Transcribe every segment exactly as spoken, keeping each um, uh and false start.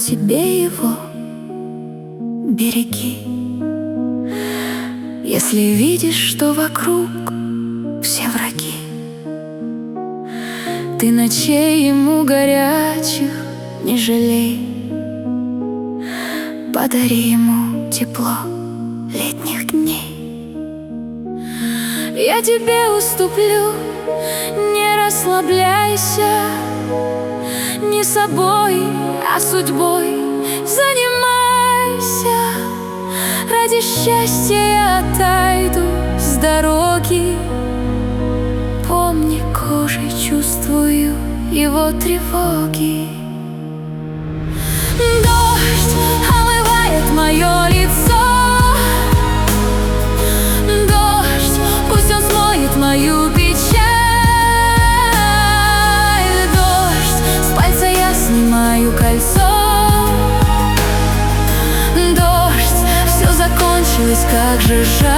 себе его береги. Если видишь, что вокруг все враги, ты ночей ему горячих не жалей. Подари ему тепло летних дней. Я тебе уступлю, не расслабляйся. Не собой, а судьбой занимайся. Ради счастья я отойду с дороги. Помни, кожей чувствую его тревоги. Дождь омывает мое лицо. Дождь, пусть он смоет мою печаль. Дождь, с пальца я снимаю кольцо. Дождь, все закончилось, как же жаль.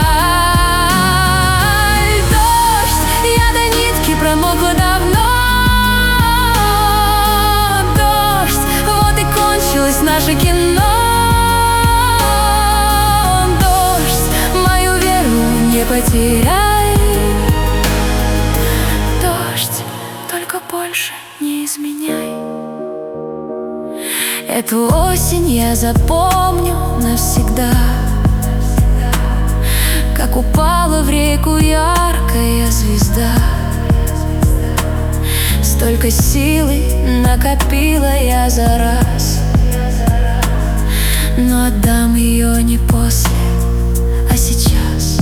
Дождь, я до нитки промокла давно. Наше кино. Дождь, мою веру не потеряй. Дождь, только больше не изменяй. Эту осень я запомню навсегда, как упала в реку яркая звезда. Столько силы накопила я за раз, но отдам ее не после, а сейчас.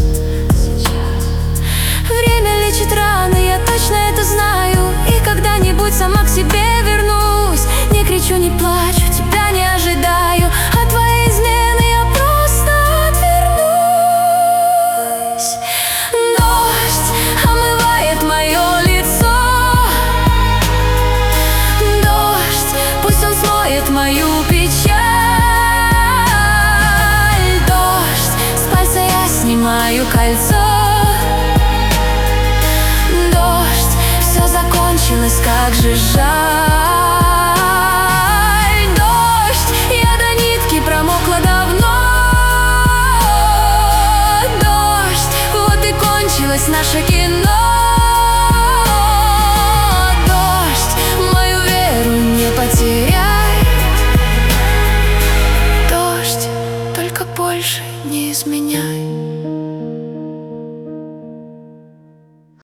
Время лечит раны, я точно это знаю. И когда-нибудь сама к себе вернусь. Не кричу, не плачу, тебя не ожидаю. От твоей измены я просто отвернусь. Дождь омывает мое лицо. Дождь, пусть он смоет мою печаль. Снимаю кольцо. Дождь, все закончилось, как же жаль. Дождь, я до нитки промокла давно. Дождь, вот и кончилось наше кино. Дождь, мою веру не потеряй. Дождь, только больше не изменяй.